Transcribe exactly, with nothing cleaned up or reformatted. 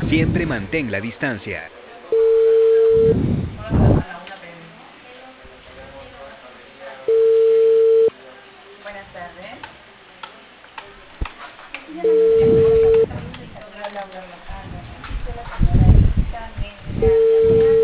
Siempre mantén la distancia. Buenas tardes. Habla Laura Lozano, soy la señora Carmen Miranda.